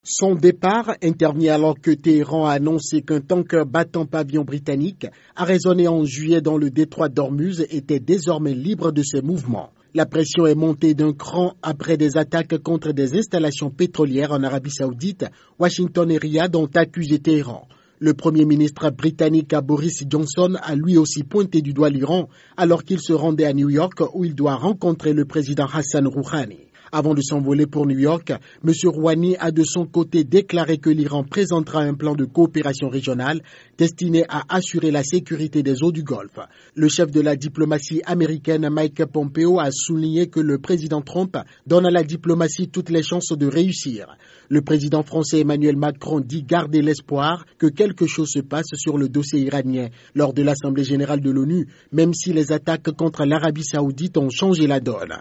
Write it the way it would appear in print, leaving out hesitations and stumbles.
Son départ intervient alors que Téhéran a annoncé qu'un tanker battant pavillon britannique, arraisonné en juillet dans le détroit d'Ormuz, était désormais libre de ses mouvements. La pression est montée d'un cran après des attaques contre des installations pétrolières en Arabie Saoudite. Washington et Riyad ont accusé Téhéran. Le Premier ministre britannique Boris Johnson a lui aussi pointé du doigt l'Iran alors qu'il se rendait à New York où il doit rencontrer le président Hassan Rouhani. Avant de s'envoler pour New York, M. Rouhani a de son côté déclaré que l'Iran présentera un plan de coopération régionale destiné à assurer la sécurité des eaux du Golfe. Le chef de la diplomatie américaine, Mike Pompeo, a souligné que le président Trump donne à la diplomatie toutes les chances de réussir. Le président français Emmanuel Macron dit garder l'espoir que quelque chose se passe sur le dossier iranien lors de l'Assemblée générale de l'ONU, même si les attaques contre l'Arabie saoudite ont changé la donne.